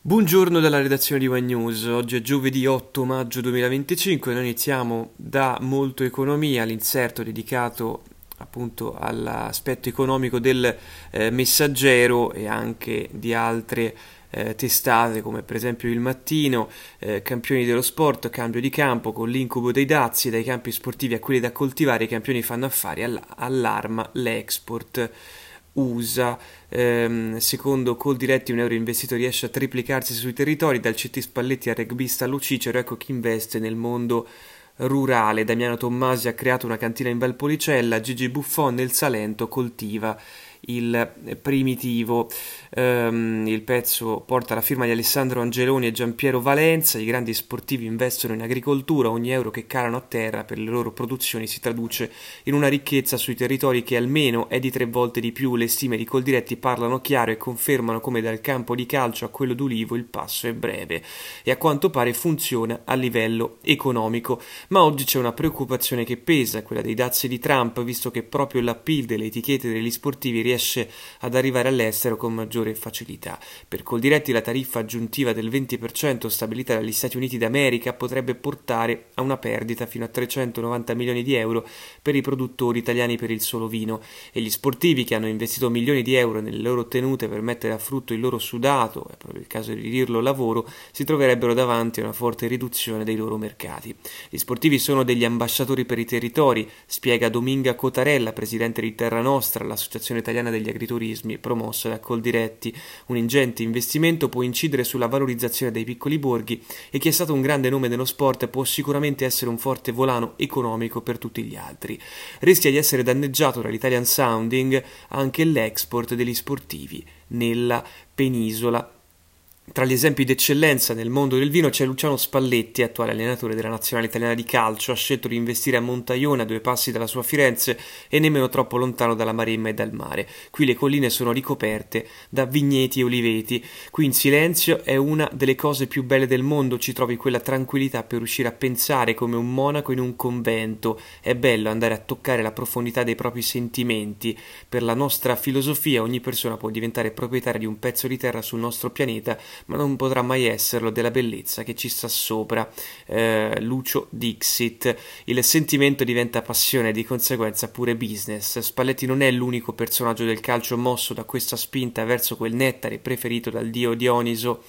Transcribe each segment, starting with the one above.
Buongiorno dalla redazione di One News, oggi è giovedì 8 maggio 2025 e noi iniziamo da Molto Economia, l'inserto dedicato appunto all'aspetto economico del Messaggero e anche di altre testate come per esempio Il Mattino, campioni dello sport, cambio di campo con l'incubo dei dazi, dai campi sportivi a quelli da coltivare, i campioni fanno affari, allarma l'export. USA, secondo Coldiretti un euro investito riesce a triplicarsi sui territori, dal CT Spalletti al rugbista Lu Cicero, ecco chi investe nel mondo rurale. Damiano Tommasi ha creato una cantina in Valpolicella, Gigi Buffon nel Salento coltiva il primitivo. Il pezzo porta la firma di Alessandro Angeloni e Giampiero Valenza. I grandi sportivi investono in agricoltura, ogni euro che calano a terra per le loro produzioni si traduce in una ricchezza sui territori che almeno è di 3 volte di più. Le stime di Coldiretti parlano chiaro e confermano come dal campo di calcio a quello d'ulivo il passo è breve e a quanto pare funziona a livello economico. Ma oggi c'è una preoccupazione che pesa, quella dei dazi di Trump, visto che proprio l'appeal delle etichette degli sportivi riesce ad arrivare all'estero con maggiore facilità. Per Coldiretti la tariffa aggiuntiva del 20% stabilita dagli Stati Uniti d'America potrebbe portare a una perdita fino a 390 milioni di euro per i produttori italiani per il solo vino, e gli sportivi che hanno investito milioni di euro nelle loro tenute per mettere a frutto il loro sudato, è proprio il caso di dirlo, lavoro, si troverebbero davanti a una forte riduzione dei loro mercati. Gli sportivi sono degli ambasciatori per i territori, spiega Dominga Cotarella, presidente di Terra Nostra, l'associazione italiana degli agriturismi promossa da Coldiretti. Un ingente investimento può incidere sulla valorizzazione dei piccoli borghi e chi è stato un grande nome nello sport può sicuramente essere un forte volano economico per tutti gli altri. Rischia di essere danneggiato dall'Italian Sounding anche l'export degli sportivi nella penisola. Tra gli esempi d'eccellenza nel mondo del vino c'è Luciano Spalletti, attuale allenatore della nazionale italiana di calcio. Ha scelto di investire a Montaione, a 2 passi dalla sua Firenze e nemmeno troppo lontano dalla Maremma e dal mare. Qui le colline sono ricoperte da vigneti e oliveti. Qui in silenzio è una delle cose più belle del mondo, ci trovi quella tranquillità per riuscire a pensare come un monaco in un convento. È bello andare a toccare la profondità dei propri sentimenti. Per la nostra filosofia ogni persona può diventare proprietaria di un pezzo di terra sul nostro pianeta, ma non potrà mai esserlo della bellezza che ci sta sopra. Lucio Dixit. Il sentimento diventa passione e di conseguenza pure business. Spalletti non è l'unico personaggio del calcio mosso da questa spinta verso quel nettare preferito dal dio Dioniso.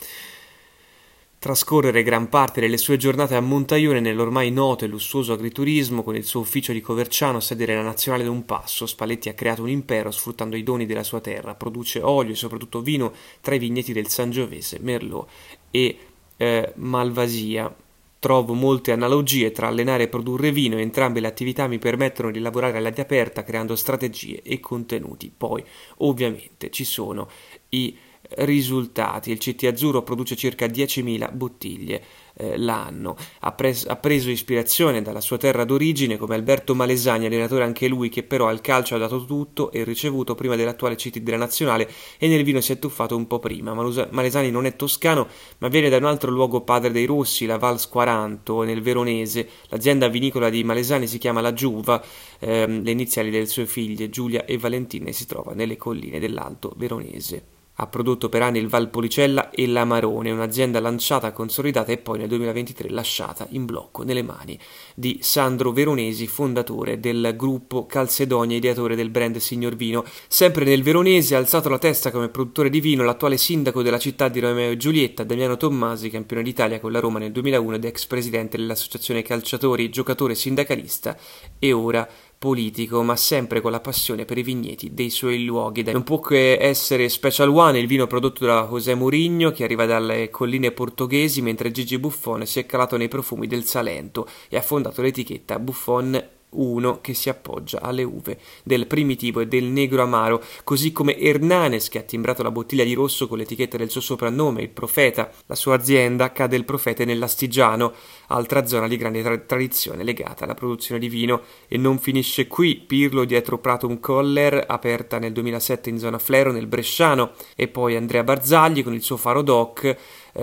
Trascorrere gran parte delle sue giornate a Montaione nell'ormai noto e lussuoso agriturismo, con il suo ufficio di Coverciano sede della nazionale d'un passo, Spalletti ha creato un impero sfruttando i doni della sua terra. Produce olio e soprattutto vino tra i vigneti del Sangiovese, Merlot e Malvasia. Trovo molte analogie tra allenare e produrre vino, entrambe le attività mi permettono di lavorare all'aria aperta creando strategie e contenuti. Poi ovviamente ci sono i risultati. Il CT Azzurro produce circa 10.000 bottiglie l'anno. Ha preso ispirazione dalla sua terra d'origine, come Alberto Malesani, allenatore anche lui, che però al calcio ha dato tutto e ricevuto prima dell'attuale CT della nazionale, e nel vino si è tuffato un po' prima. Malesani non è toscano, ma viene da un altro luogo padre dei rossi, la Val Squaranto, nel Veronese. L'azienda vinicola di Malesani si chiama La Giuva, le iniziali delle sue figlie Giulia e Valentina, e si trova nelle colline dell'Alto Veronese. Ha prodotto per anni il Valpolicella e l'Amarone, un'azienda lanciata, consolidata e poi nel 2023 lasciata in blocco nelle mani di Sandro Veronesi, fondatore del gruppo Calzedonia, ideatore del brand Signor Vino. Sempre nel Veronese ha alzato la testa come produttore di vino l'attuale sindaco della città di Romeo e Giulietta, Damiano Tommasi, campione d'Italia con la Roma nel 2001 ed ex presidente dell'associazione calciatori, giocatore sindacalista e ora politico, ma sempre con la passione per i vigneti dei suoi luoghi. Non può che essere Special One, il vino prodotto da José Mourinho, che arriva dalle colline portoghesi, mentre Gigi Buffon si è calato nei profumi del Salento e ha fondato l'etichetta Buffon 1, che si appoggia alle uve del Primitivo e del Negro Amaro, così come Hernanes, che ha timbrato la bottiglia di rosso con l'etichetta del suo soprannome, il Profeta. La sua azienda cade il Profeta nell'Astigiano, altra zona di grande tradizione legata alla produzione di vino. E non finisce qui. Pirlo dietro Pratum Coller, aperta nel 2007 in zona Flero nel Bresciano, e poi Andrea Barzagli con il suo Faro Doc.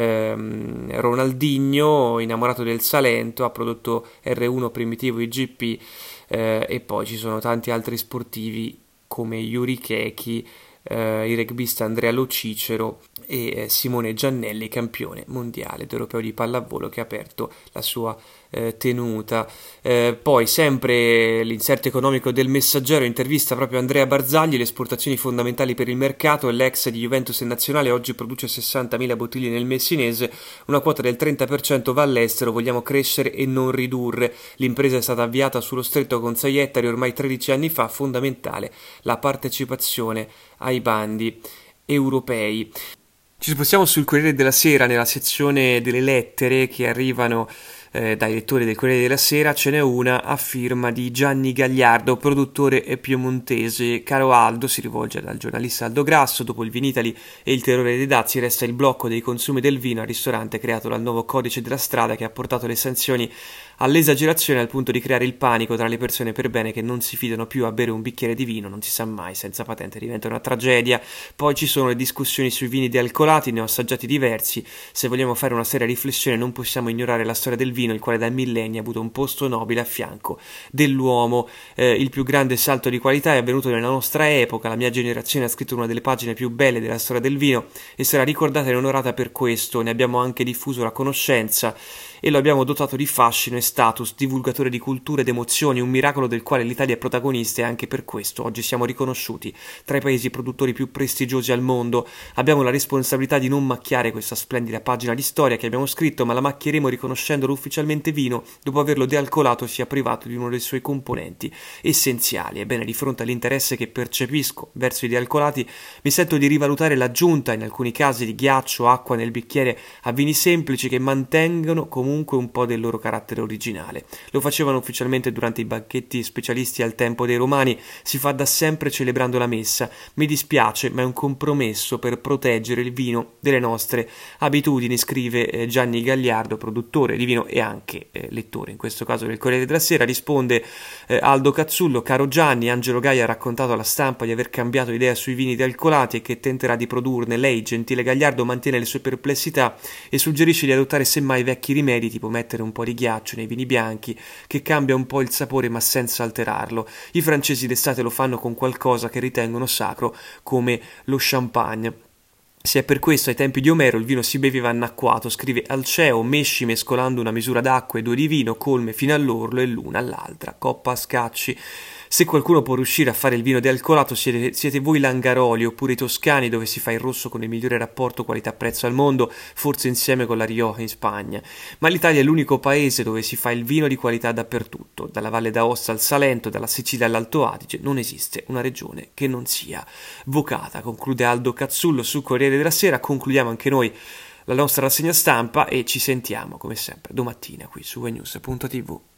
Ronaldinho, innamorato del Salento, ha prodotto R1 Primitivo IGP, e poi ci sono tanti altri sportivi come Yuri Keki, il rugbista Andrea Lo Cicero e Simone Giannelli, campione mondiale ed europeo di pallavolo, che ha aperto la sua tenuta. Poi sempre l'inserto economico del Messaggero intervista proprio Andrea Barzagli: le esportazioni fondamentali per il mercato, l'ex di Juventus e Nazionale oggi produce 60.000 bottiglie nel messinese, una quota del 30% va all'estero, vogliamo crescere e non ridurre, l'impresa è stata avviata sullo stretto con 6 ettari ormai 13 anni fa, fondamentale la partecipazione ai bandi europei. Ci spostiamo sul Corriere della Sera, nella sezione delle lettere che arrivano dai lettori del Corriere della Sera. Ce n'è una a firma di Gianni Gagliardo, produttore piemontese. Caro Aldo, si rivolge dal giornalista Aldo Grasso, dopo il Vinitali e il terrore dei dazi resta il blocco dei consumi del vino al ristorante creato dal nuovo codice della strada, che ha portato le sanzioni all'esagerazione al punto di creare il panico tra le persone per bene, che non si fidano più a bere un bicchiere di vino, non si sa mai, senza patente diventa una tragedia. Poi ci sono le discussioni sui vini dealcolati, ne ho assaggiati diversi. Se vogliamo fare una seria riflessione non possiamo ignorare la storia del vino, il quale da millenni ha avuto un posto nobile a fianco dell'uomo. Il più grande salto di qualità è avvenuto nella nostra epoca, la mia generazione ha scritto una delle pagine più belle della storia del vino e sarà ricordata e onorata per questo. Ne abbiamo anche diffuso la conoscenza e lo abbiamo dotato di fascino e status, divulgatore di cultura ed emozioni, un miracolo del quale l'Italia è protagonista, e anche per questo oggi siamo riconosciuti tra i paesi produttori più prestigiosi al mondo. Abbiamo la responsabilità di non macchiare questa splendida pagina di storia che abbiamo scritto, ma la macchieremo riconoscendolo ufficialmente vino dopo averlo dealcolato, sia privato di uno dei suoi componenti essenziali. Ebbene, di fronte all'interesse che percepisco verso i dealcolati, mi sento di rivalutare l'aggiunta, in alcuni casi, di ghiaccio o acqua nel bicchiere a vini semplici che mantengono comunque un po' del loro carattere originale. Lo facevano ufficialmente durante i banchetti specialisti al tempo dei Romani, si fa da sempre celebrando la messa. Mi dispiace, ma è un compromesso per proteggere il vino delle nostre abitudini, scrive Gianni Gagliardo, produttore di vino e anche lettore, in questo caso del Corriere della Sera. Risponde Aldo Cazzullo: caro Gianni, Angelo Gaia ha raccontato alla stampa di aver cambiato idea sui vini dealcolati e che tenterà di produrne. Lei, gentile Gagliardo, mantiene le sue perplessità e suggerisce di adottare semmai vecchi rimedi, tipo mettere un po' di ghiaccio nei vini bianchi, che cambia un po' il sapore ma senza alterarlo. I francesi d'estate lo fanno con qualcosa che ritengono sacro, come lo champagne. Se è per questo ai tempi di Omero il vino si beveva annacquato, scrive Alceo, mesci mescolando una misura d'acqua e 2 di vino, colme fino all'orlo e l'una all'altra, coppa a scacci. Se qualcuno può riuscire a fare il vino dealcolato siete voi Langaroli, oppure i toscani, dove si fa il rosso con il migliore rapporto qualità-prezzo al mondo, forse insieme con la Rioja in Spagna. Ma l'Italia è l'unico paese dove si fa il vino di qualità dappertutto, dalla Valle d'Aosta al Salento, dalla Sicilia all'Alto Adige, non esiste una regione che non sia vocata. Conclude Aldo Cazzullo su Corriere della Sera. Concludiamo anche noi la nostra rassegna stampa e ci sentiamo come sempre domattina qui su wenews.tv.